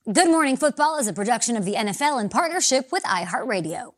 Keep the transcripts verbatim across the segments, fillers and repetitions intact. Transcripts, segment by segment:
Good Morning Football is a production of the N F L in partnership with iHeartRadio.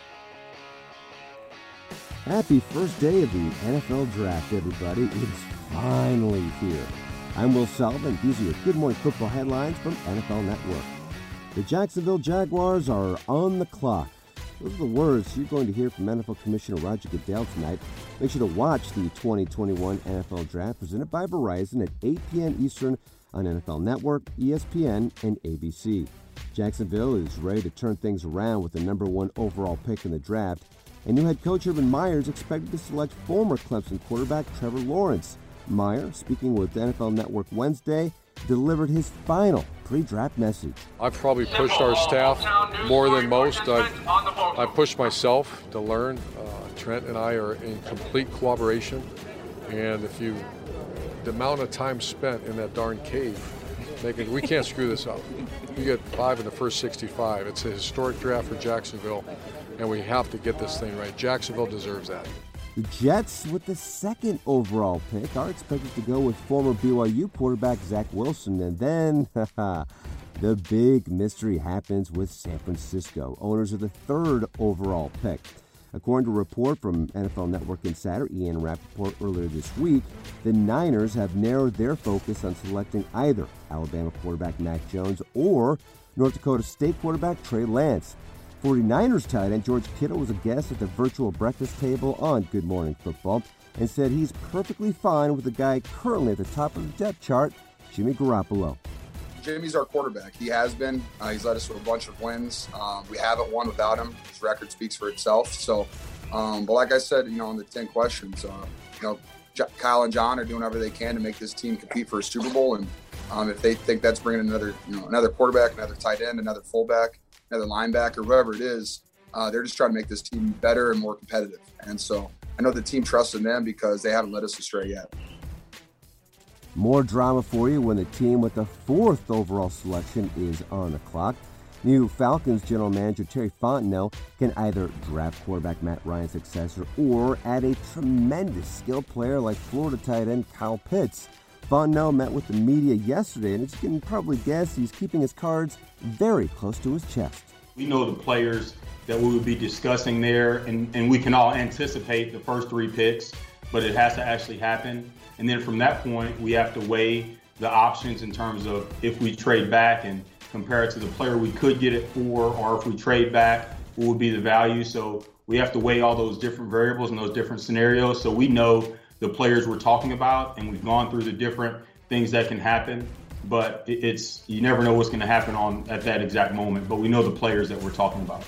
Happy first day of the N F L Draft, everybody. It's finally here. I'm Will Sullivan. These are your Good Morning Football headlines from N F L Network. The Jacksonville Jaguars are on the clock. Those are the words you're going to hear from N F L Commissioner Roger Goodell tonight. Make sure to watch the twenty twenty-one N F L Draft presented by Verizon at eight p.m. Eastern on N F L Network, E S P N, and A B C. Jacksonville is ready to turn things around with the number one overall pick in the draft, and new head coach Urban Meyer is expected to select former Clemson quarterback Trevor Lawrence. Meyer, speaking with N F L Network Wednesday, delivered his final pre-draft message. I've probably pushed our staff more than most. I've, I've pushed myself to learn. Uh, Trent and I are in complete cooperation, and if you the amount of time spent in that darn cave, making, we can't screw this up. You get five in the first sixty-five. It's a historic draft for Jacksonville, and we have to get this thing right. Jacksonville deserves that. The Jets, with the second overall pick, are expected to go with former B Y U quarterback Zach Wilson. And then, the big mystery happens with San Francisco, owners of the third overall pick. According to a report from N F L Network insider Ian Rappaport earlier this week, the Niners have narrowed their focus on selecting either Alabama quarterback Mac Jones or North Dakota State quarterback Trey Lance. forty-niners tight end George Kittle was a guest at the virtual breakfast table on Good Morning Football and said he's perfectly fine with the guy currently at the top of the depth chart, Jimmy Garoppolo. Jimmy's our quarterback. He has been. Uh, he's led us to a bunch of wins. Um, we haven't won without him. His record speaks for itself. So, um, but like I said, you know, in the ten questions, uh, you know, J- Kyle and John are doing whatever they can to make this team compete for a Super Bowl. And um, if they think that's bringing another, you know, another quarterback, another tight end, another fullback, another linebacker, whoever it is, uh, they're just trying to make this team better and more competitive. And so I know the team trusts in them because they haven't led us astray yet. More drama for you when the team with the fourth overall selection is on the clock. New Falcons general manager Terry Fontenot can either draft quarterback Matt Ryan's successor or add a tremendous skilled player like Florida tight end Kyle Pitts. Fontenot met with the media yesterday, and as you can probably guess, he's keeping his cards very close to his chest. We know the players that we would be discussing there, and, and we can all anticipate the first three picks, but it has to actually happen. And then from that point, we have to weigh the options in terms of if we trade back and compare it to the player we could get it for, or if we trade back, what would be the value. So we have to weigh all those different variables and those different scenarios. So we know the players we're talking about, and we've gone through the different things that can happen. But it's you never know what's going to happen on at that exact moment. But we know the players that we're talking about.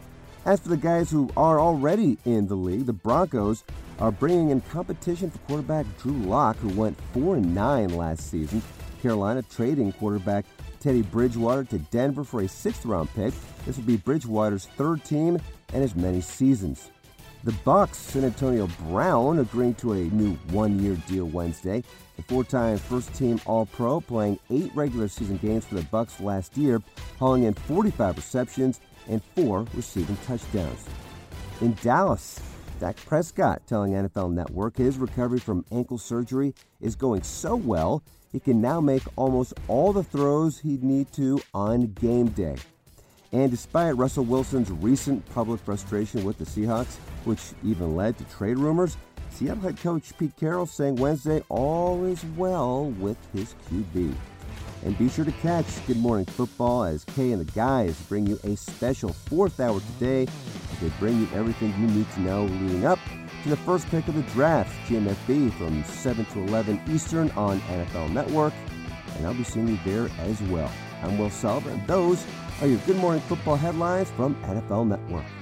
As for the guys who are already in the league, the Broncos are bringing in competition for quarterback Drew Lock, who went four and nine last season. Carolina trading quarterback Teddy Bridgewater to Denver for a sixth-round pick. This will be Bridgewater's third team and as many seasons. The Bucs, San Antonio Brown, agreeing to a new one-year deal Wednesday. The four-time first-team All-Pro, playing eight regular season games for the Bucs last year, hauling in forty-five receptions and four receiving touchdowns. In Dallas, Dak Prescott telling N F L Network his recovery from ankle surgery is going so well, he can now make almost all the throws he'd need to on game day. And despite Russell Wilson's recent public frustration with the Seahawks, which even led to trade rumors, Seattle head coach Pete Carroll saying Wednesday all is well with his Q B. And be sure to catch Good Morning Football as Kay and the guys bring you a special fourth hour today as they bring you everything you need to know leading up to the first pick of the draft, G M F B, from seven to eleven Eastern on N F L Network. And I'll be seeing you there as well. I'm Will Sullivan. Those are your Good Morning Football headlines from N F L Network.